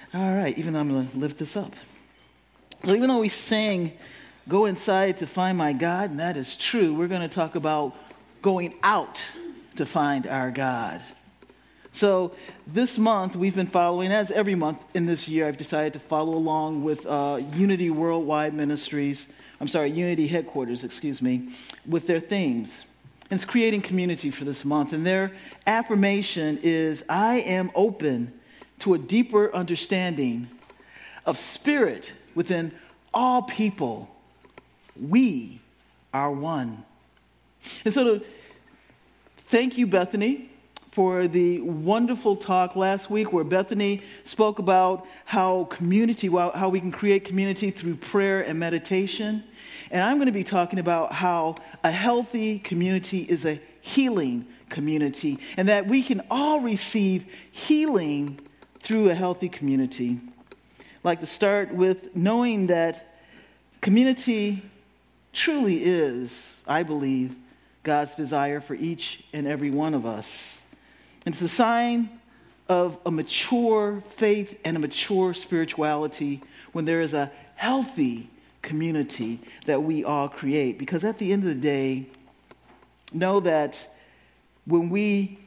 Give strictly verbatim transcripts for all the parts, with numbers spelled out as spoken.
All right, even though I'm going to lift this up. So even though we sang, go inside to find my God, and that is true, we're going to talk about going out to find our God. So this month, we've been following, as every month in this year, I've decided to follow along with uh, Unity Worldwide Ministries, I'm sorry, Unity Headquarters, excuse me, with their themes. And it's creating community for this month. And their affirmation is, I am open to a deeper understanding of spirit within all people. We are one. And so to thank you, Bethany, for the wonderful talk last week where Bethany spoke about how community, how we can create community through prayer and meditation. And I'm going to be talking about how a healthy community is a healing community, and that we can all receive healing through a healthy community. I'd like to start with knowing that community truly is, I believe, God's desire for each and every one of us. It's a sign of a mature faith and a mature spirituality when there is a healthy community that we all create. Because at the end of the day, know that when we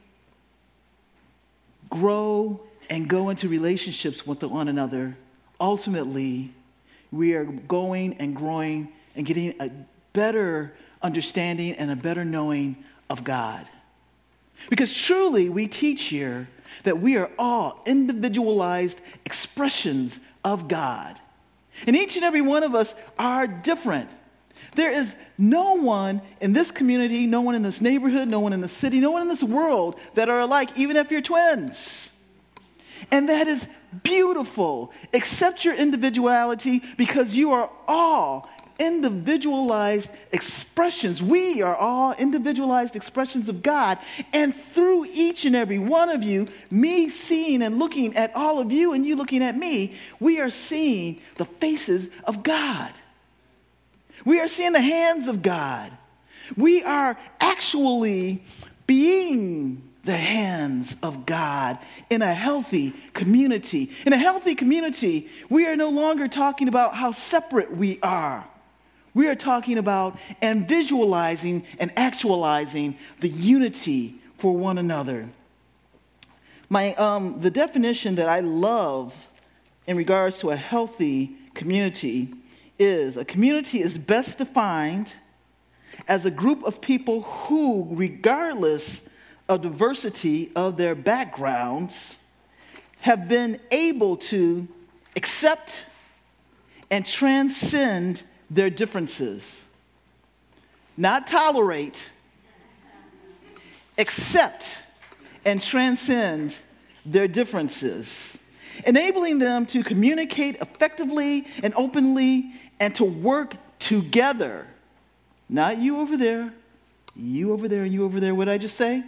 grow and go into relationships with one another, ultimately, we are going and growing and getting a better understanding and a better knowing of God. Because truly, we teach here that we are all individualized expressions of God. And each and every one of us are different. There is no one in this community, no one in this neighborhood, no one in the city, no one in this world that are alike, even if you're twins. And that is beautiful. Accept your individuality because you are all individualized expressions. We are all individualized expressions of God. And through each and every one of you, me seeing and looking at all of you and you looking at me, we are seeing the faces of God. We are seeing the hands of God. We are actually being the hands of God in a healthy community. In a healthy community, we are no longer talking about how separate we are. We are talking about and visualizing and actualizing the unity for one another. My um, the definition that I love in regards to a healthy community is a community is best defined as a group of people who, regardless of diversity of their backgrounds, have been able to accept and transcend their differences. Not tolerate, accept and transcend their differences, enabling them to communicate effectively and openly and to work together. Not you over there, you over there, and you over there. What did I just say?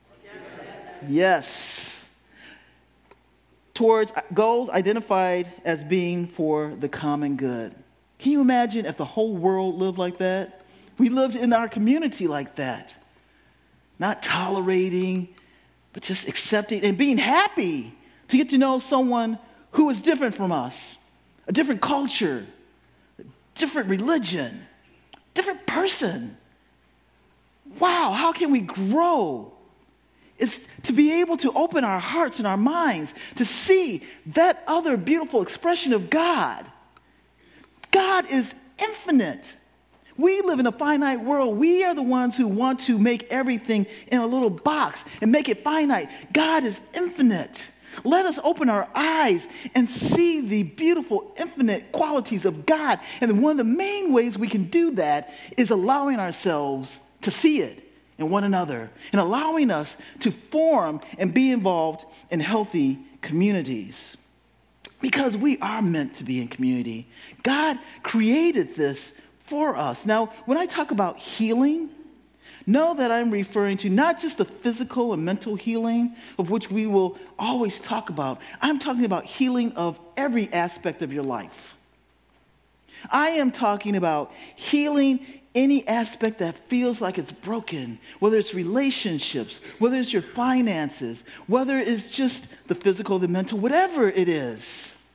Yes. Towards goals identified as being for the common good. Can you imagine if the whole world lived like that? We lived in our community like that. Not tolerating, but just accepting and being happy to get to know someone who is different from us. A different culture, a different religion, different person. Wow, how can we grow? It's to be able to open our hearts and our minds to see that other beautiful expression of God. God is infinite. We live in a finite world. We are the ones who want to make everything in a little box and make it finite. God is infinite. Let us open our eyes and see the beautiful, infinite qualities of God. And one of the main ways we can do that is allowing ourselves to see it in one another and allowing us to form and be involved in healthy communities. Because we are meant to be in community. God created this for us. Now, when I talk about healing, know that I'm referring to not just the physical and mental healing of which we will always talk about. I'm talking about healing of every aspect of your life. I am talking about healing any aspect that feels like it's broken, whether it's relationships, whether it's your finances, whether it's just the physical, the mental, whatever it is.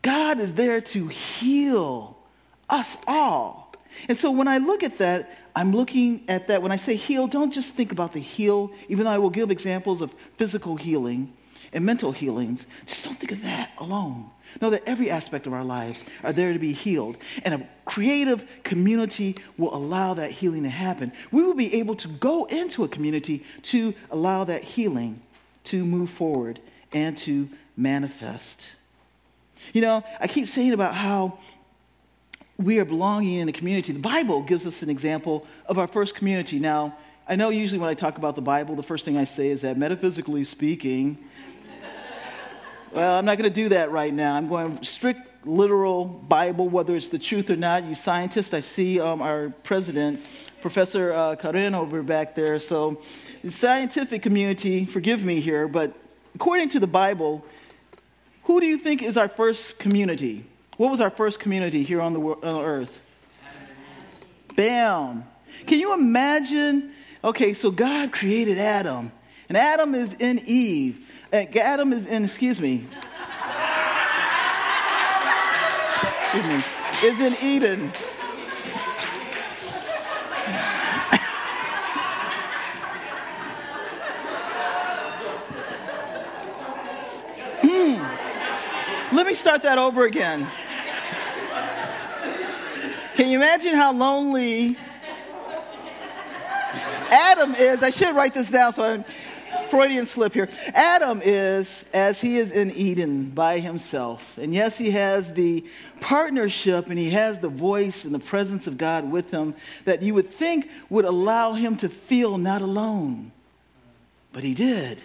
God is there to heal us all. And so when I look at that, I'm looking at that. When I say heal, don't just think about the heal, even though I will give examples of physical healing and mental healings. Just don't think of that alone. Know that every aspect of our lives are there to be healed. And a creative community will allow that healing to happen. We will be able to go into a community to allow that healing to move forward and to manifest. You know, I keep saying about how we are belonging in a community. The Bible gives us an example of our first community. Now, I know usually when I talk about the Bible, the first thing I say is that metaphysically speaking, well, I'm not going to do that right now. I'm going strict, literal Bible, whether it's the truth or not. You scientists, I see um, our president, Professor uh, Karen over back there. So the scientific community, forgive me here, but according to the Bible, who do you think is our first community? What was our first community here on the on earth? Bam. Can you imagine? Okay, so God created Adam, and Adam is in Eve. Adam is in, excuse me, excuse me, is in Eden. hmm. Let me start that over again. Can you imagine how lonely Adam is? I should write this down so I'm Freudian slip here. Adam is as he is in Eden by himself. And yes, he has the partnership and he has the voice and the presence of God with him that you would think would allow him to feel not alone. But he did.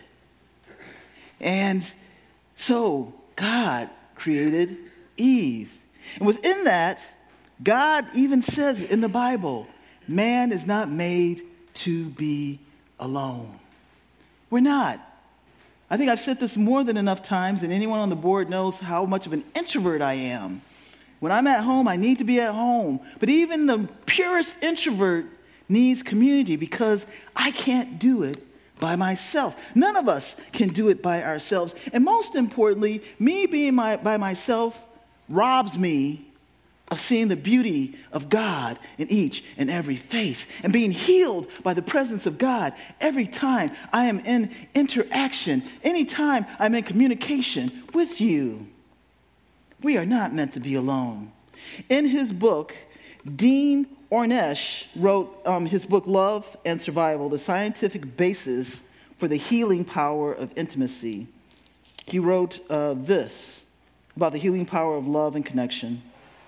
And so God created Eve. And within that, God even says in the Bible, man is not made to be alone. We're not. I think I've said this more than enough times, and anyone on the board knows how much of an introvert I am. When I'm at home, I need to be at home. But even the purest introvert needs community because I can't do it by myself. None of us can do it by ourselves. And most importantly, me being my, by myself robs me of seeing the beauty of God in each and every face and being healed by the presence of God every time I am in interaction, anytime I'm in communication with you. We are not meant to be alone. In his book, Dean Ornish wrote um, his book, Love and Survival, the scientific basis for the healing power of intimacy. He wrote uh, this about the healing power of love and connection.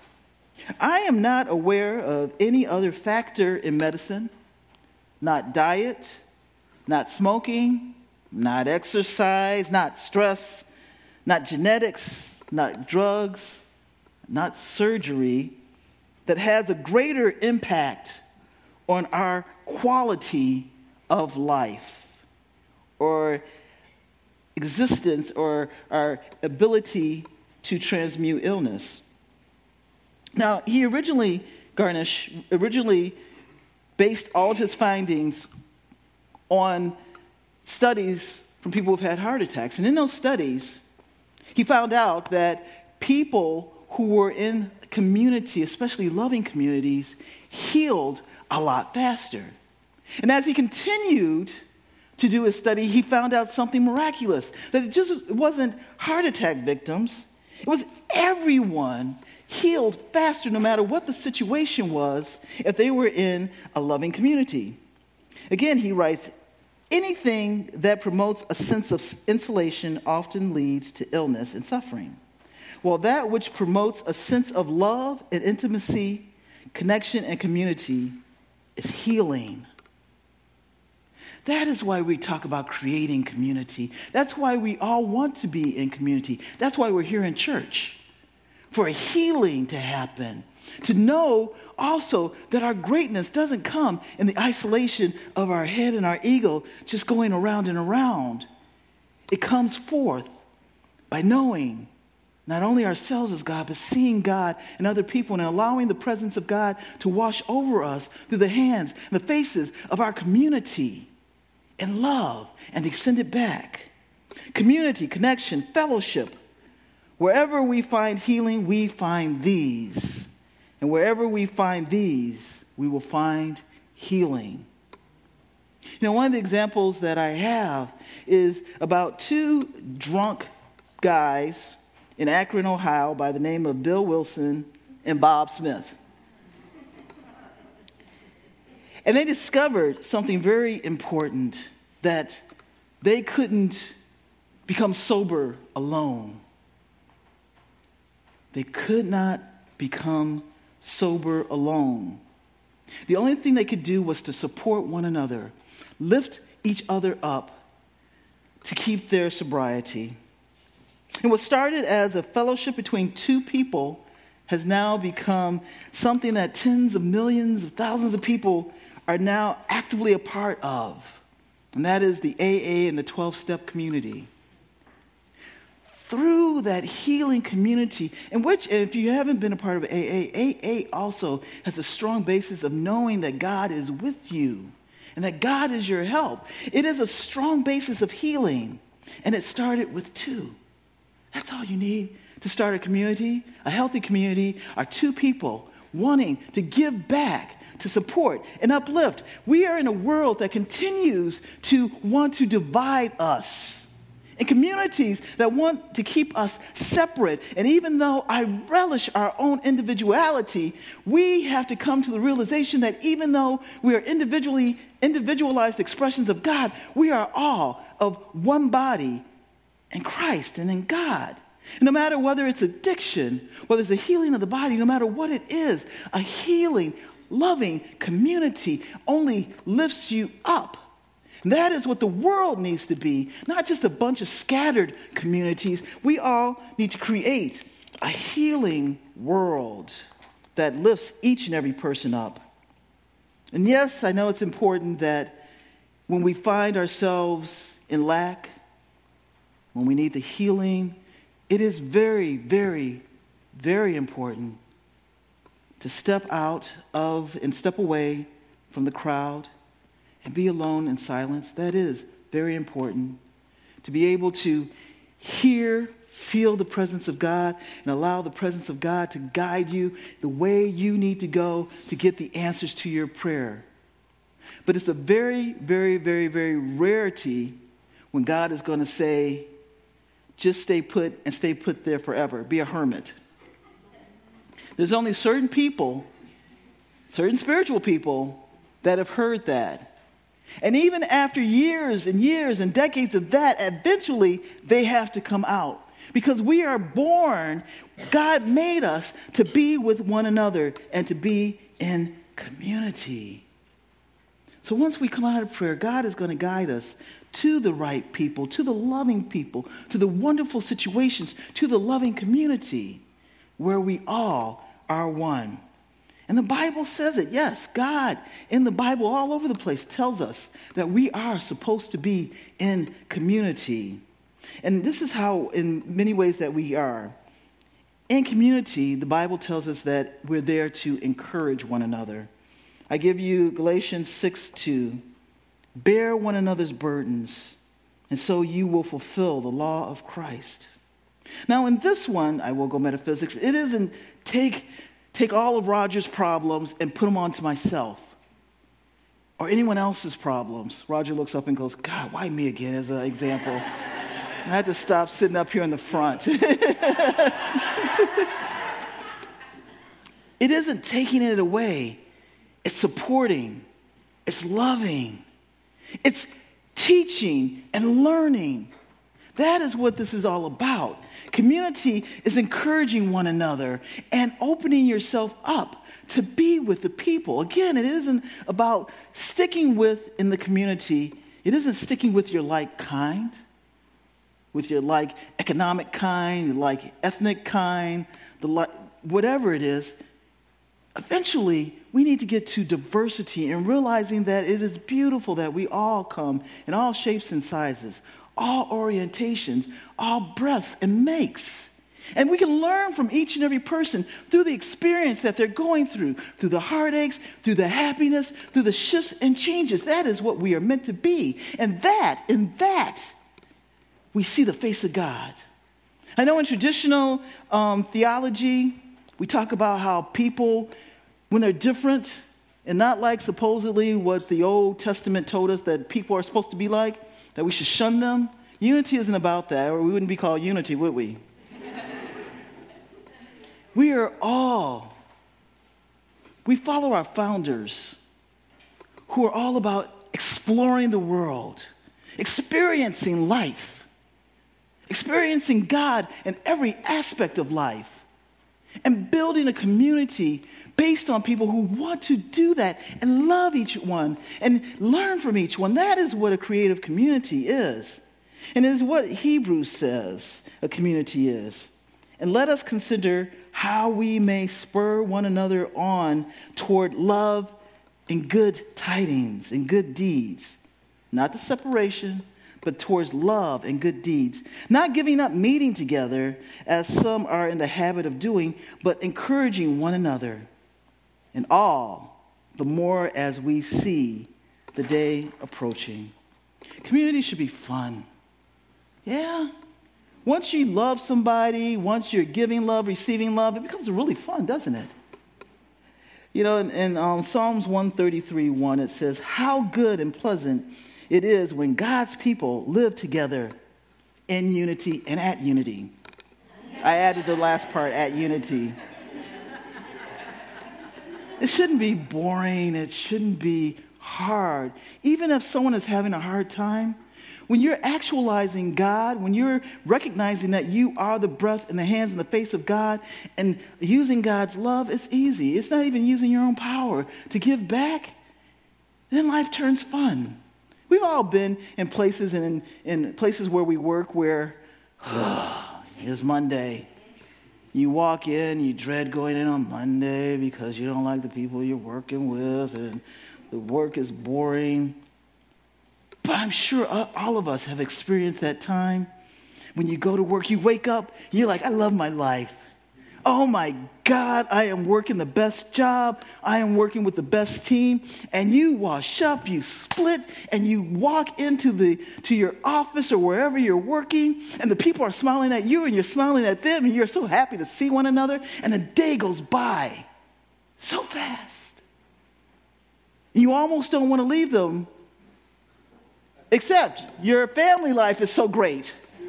I am not aware of any other factor in medicine, not diet, not smoking, not exercise, not stress, not genetics, not drugs, not surgery, that has a greater impact on our quality of life or existence or our ability to transmute illness. Now, he originally, Garnish, originally based all of his findings on studies from people who've had heart attacks. And in those studies, he found out that people who were in community, especially loving communities, healed a lot faster. And as he continued to do his study, he found out something miraculous, that it just wasn't heart attack victims. It was everyone healed faster no matter what the situation was if they were in a loving community. Again, he writes, anything that promotes a sense of insulation often leads to illness and suffering, while that which promotes a sense of love and intimacy, connection and community is healing. That is why we talk about creating community. That's why we all want to be in community. That's why we're here in church. For a healing to happen, to know also that our greatness doesn't come in the isolation of our head and our ego just going around and around. It comes forth by knowing not only ourselves as God, but seeing God and other people and allowing the presence of God to wash over us through the hands and the faces of our community in love and extend it back. Community, connection, fellowship Wherever we find healing, we find these. And wherever we find these, we will find healing. You know, one of the examples that I have is about two drunk guys in Akron, Ohio, by the name of Bill Wilson and Bob Smith. And they discovered something very important, that they couldn't become sober alone. They could not become sober alone. The only thing they could do was to support one another, lift each other up to keep their sobriety. And what started as a fellowship between two people has now become something that tens of millions of thousands of people are now actively a part of. And that is the A A and the twelve-step community. Through that healing community, in which, if you haven't been a part of A A, A A also has a strong basis of knowing that God is with you and that God is your help. It is a strong basis of healing, and it started with two. That's all you need to start a community. A healthy community are two people wanting to give back, to support and uplift. We are in a world that continues to want to divide us, in communities that want to keep us separate. And even though I relish our own individuality, we have to come to the realization that even though we are individually individualized expressions of God, we are all of one body in Christ and in God. And no matter whether it's addiction, whether it's a healing of the body, no matter what it is, a healing, loving community only lifts you up. And that is what the world needs to be, not just a bunch of scattered communities. We all need to create a healing world that lifts each and every person up. And yes, I know it's important that when we find ourselves in lack, when we need the healing, it is very, very, very important to step out of and step away from the crowd and be alone in silence. That is very important. To be able to hear, feel the presence of God, and allow the presence of God to guide you the way you need to go to get the answers to your prayer. But it's a very, very, very, very rarity when God is going to say, just stay put and stay put there forever. Be a hermit. There's only certain people, certain spiritual people, that have heard that. And even after years and years and decades of that, eventually they have to come out. Because we are born, God made us to be with one another and to be in community. So once we come out of prayer, God is going to guide us to the right people, to the loving people, to the wonderful situations, to the loving community where we all are one. And the Bible says it. Yes, God in the Bible all over the place tells us that we are supposed to be in community. And this is how, in many ways, that we are. In community, the Bible tells us that we're there to encourage one another. I give you Galatians six two. Bear one another's burdens, and so you will fulfill the law of Christ. Now, in this one, I will go metaphysics. It isn't take, take all of Roger's problems and put them onto myself or anyone else's problems. Roger looks up and goes, God, why me again as an example? I had to stop sitting up here in the front. It isn't taking it away. It's supporting. It's loving. It's teaching and learning. That is what this is all about. Community is encouraging one another and opening yourself up to be with the people. Again, it isn't about sticking with in the community. It isn't sticking with your like kind, with your like economic kind, your like ethnic kind, the like whatever it is. Eventually, we need to get to diversity and realizing that it is beautiful that we all come in all shapes and sizes, all orientations, all breaths and makes. And we can learn from each and every person through the experience that they're going through, through the heartaches, through the happiness, through the shifts and changes. That is what we are meant to be. And that, in that, we see the face of God. I know in traditional um, theology, we talk about how people, when they're different and not like supposedly what the Old Testament told us that people are supposed to be like, that we should shun them. Unity isn't about that, or we wouldn't be called unity, would we? We are all, we follow our founders who are all about exploring the world, experiencing life, experiencing God in every aspect of life, and building a community based on people who want to do that and love each one and learn from each one. That is what a creative community is. And it is what Hebrews says a community is. And let us consider how we may spur one another on toward love and good tidings and good deeds. Not the separation, but towards love and good deeds. Not giving up meeting together, as some are in the habit of doing, but encouraging one another. And all, the more as we see the day approaching. Community should be fun. Yeah. Once you love somebody, once you're giving love, receiving love, it becomes really fun, doesn't it? You know, in, in um, Psalms one thirty-three, one, it says, how good and pleasant it is when God's people live together in unity and at unity. I added the last part, at unity. It shouldn't be boring. It shouldn't be hard. Even if someone is having a hard time, when you're actualizing God, when you're recognizing that you are the breath in the hands and the face of God and using God's love, it's easy. It's not even using your own power to give back. Then life turns fun. We've all been in places and in, in places where we work where, oh, it's Monday. You walk in, you dread going in on Monday because you don't like the people you're working with and the work is boring. But I'm sure all of us have experienced that time when you go to work, you wake up, and you're like, I love my life. Oh my God, I am working the best job. I am working with the best team. And you wash up, you split, and you walk into the to your office or wherever you're working, and the people are smiling at you, and you're smiling at them, and you're so happy to see one another, and the day goes by so fast. You almost don't want to leave them, except your family life is so great.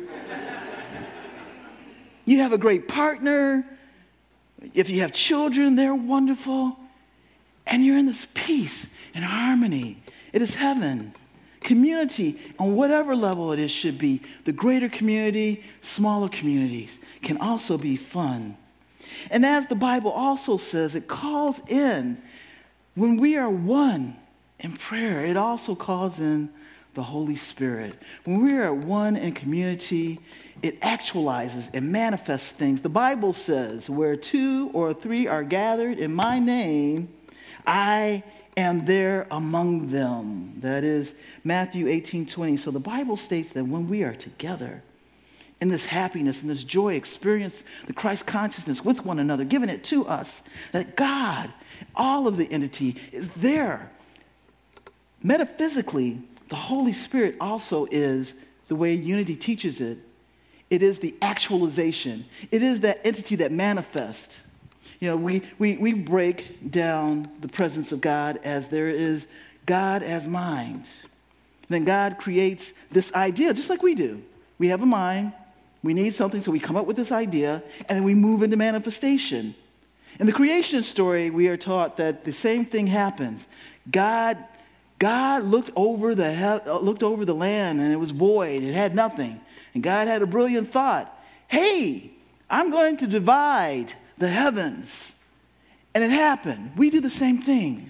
You have a great partner. If you have children, they're wonderful. And you're in this peace and harmony. It is heaven. Community, on whatever level it is, should be. The greater community, smaller communities can also be fun. And as the Bible also says, it calls in, when we are one in prayer, it also calls in the Holy Spirit. When we are one in community, it actualizes and manifests things. The Bible says, where two or three are gathered in my name, I am there among them. That is Matthew eighteen twenty. So the Bible states that when we are together in this happiness and this joy, experience the Christ consciousness with one another, giving it to us, that God, all of the entity, is there. Metaphysically, the Holy Spirit also is, the way unity teaches it, it is the actualization. It is that entity that manifests. You know, we, we, we break down the presence of God as there is God as mind. Then God creates this idea, just like we do. We have a mind. We need something, so we come up with this idea, and then we move into manifestation. In the creation story, we are taught that the same thing happens. God God looked over the he- looked over the land, and it was void. It had nothing. And God had a brilliant thought. Hey, I'm going to divide the heavens. And it happened. We do the same thing.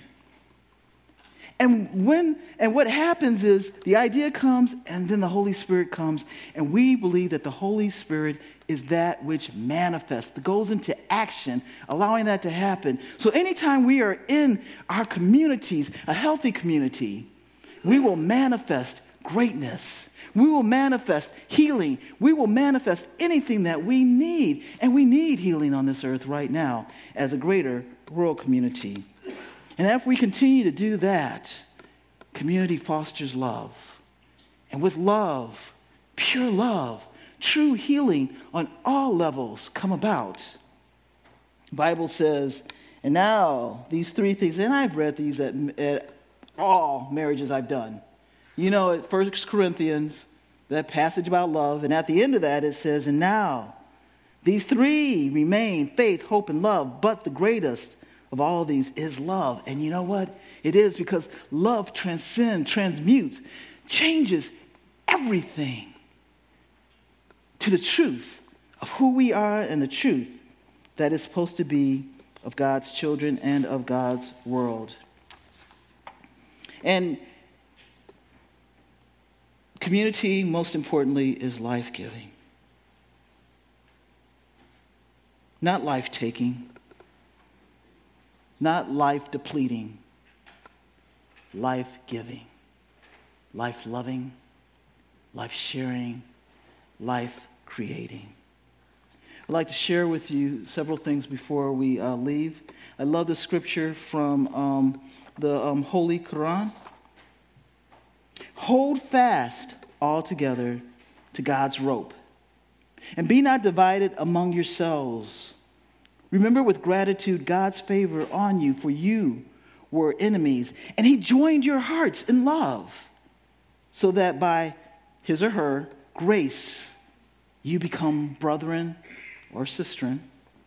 And when and what happens is the idea comes, and then the Holy Spirit comes, and we believe that the Holy Spirit is that which manifests, that goes into action, allowing that to happen. So anytime we are in our communities, a healthy community, we will manifest greatness. We will manifest healing. We will manifest anything that we need. And we need healing on this earth right now as a greater world community. And if we continue to do that, community fosters love. And with love, pure love, true healing on all levels come about. The Bible says, and now these three things, and I've read these at, at all marriages I've done. You know, at First Corinthians, that passage about love, and at the end of that it says, and now these three remain, faith, hope, and love, but the greatest of all these is love. And you know what? It is because love transcends, transmutes, changes everything to the truth of who we are and the truth that is supposed to be of God's children and of God's world. And community, most importantly, is life-giving. Not life-taking. Not life-depleting. Life-giving. Life-loving. Life-sharing. Life-creating. I'd like to share with you several things before we uh, leave. I love the scripture from um, the um, Holy Quran. Hold fast all together to God's rope, and be not divided among yourselves. Remember with gratitude God's favor on you, for you were enemies, and he joined your hearts in love, so that by his or her grace you become brethren or sistren.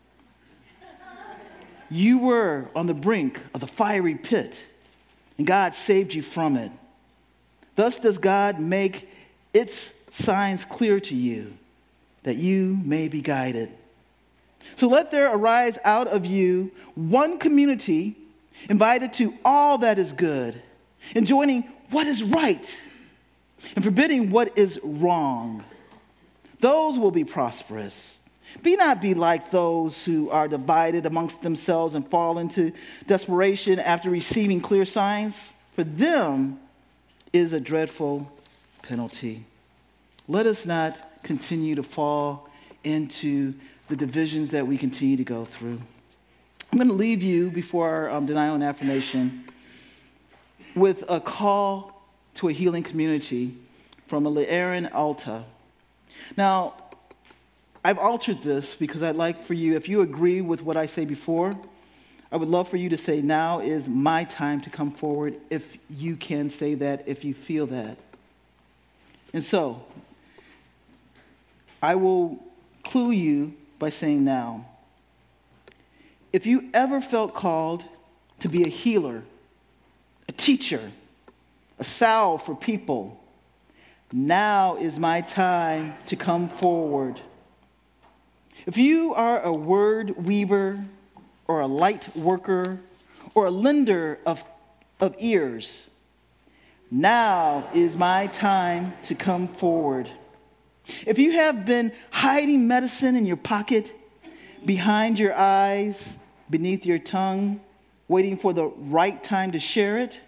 You were on the brink of the fiery pit, and God saved you from it. Thus does God make its signs clear to you, that you may be guided. So let there arise out of you one community, invited to all that is good, enjoining what is right, and forbidding what is wrong. Those will be prosperous. Be not be like those who are divided amongst themselves and fall into desperation after receiving clear signs. For them is a dreadful penalty. Let us not continue to fall into the divisions that we continue to go through. I'm going to leave you before our um, denial and affirmation with a call to a healing community from Aaron Alta. Now, I've altered this because I'd like for you, if you agree with what I say before, I would love for you to say, now is my time to come forward, if you can say that, if you feel that. And so, I will clue you by saying now. If you ever felt called to be a healer, a teacher, a salve for people, now is my time to come forward. If you are a word weaver, or a light worker, or a lender of, of ears, now is my time to come forward. If you have been hiding medicine in your pocket, behind your eyes, beneath your tongue, waiting for the right time to share it,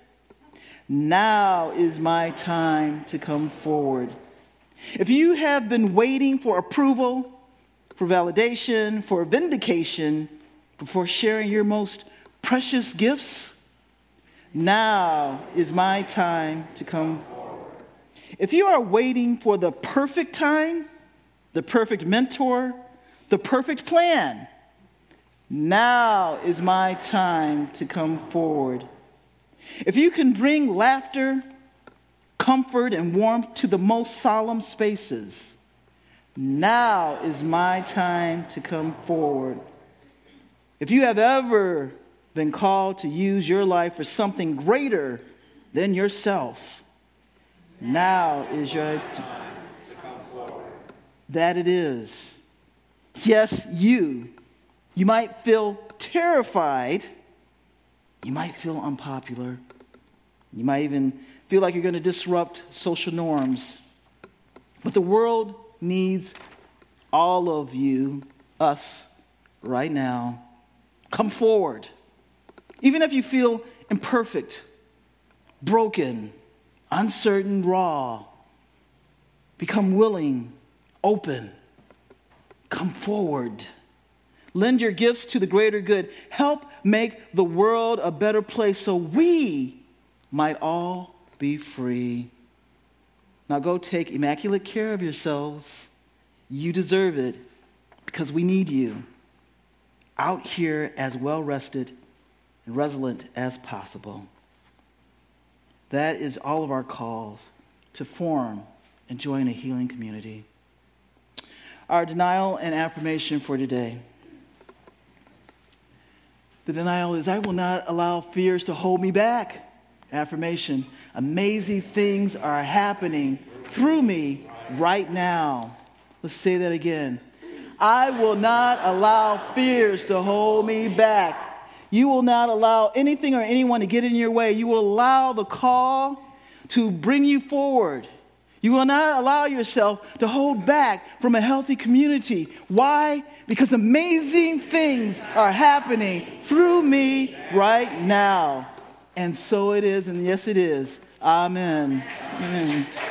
now is my time to come forward. If you have been waiting for approval, for validation, for vindication, before sharing your most precious gifts, now is my time to come forward. If you are waiting for the perfect time, the perfect mentor, the perfect plan, now is my time to come forward. If you can bring laughter, comfort, and warmth to the most solemn spaces, now is my time to come forward. If you have ever been called to use your life for something greater than yourself, now is your time to come forward. That it is. Yes, you. You might feel terrified. You might feel unpopular. You might even feel like you're going to disrupt social norms. But the world needs all of you, us, right now. Come forward. Even if you feel imperfect, broken, uncertain, raw, become willing, open. Come forward. Lend your gifts to the greater good. Help make the world a better place so we might all be free. Now go take immaculate care of yourselves You deserve it because we need you out here as well-rested and resilient as possible. That is all of our calls to form and join a healing community. Our denial and affirmation for today. The denial is, I will not allow fears to hold me back. Affirmation, amazing things are happening through me right now. Let's say that again. I will not allow fears to hold me back. You will not allow anything or anyone to get in your way. You will allow the call to bring you forward. You will not allow yourself to hold back from a healthy community. Why? Because amazing things are happening through me right now. And so it is, and yes it is. Amen. Amen.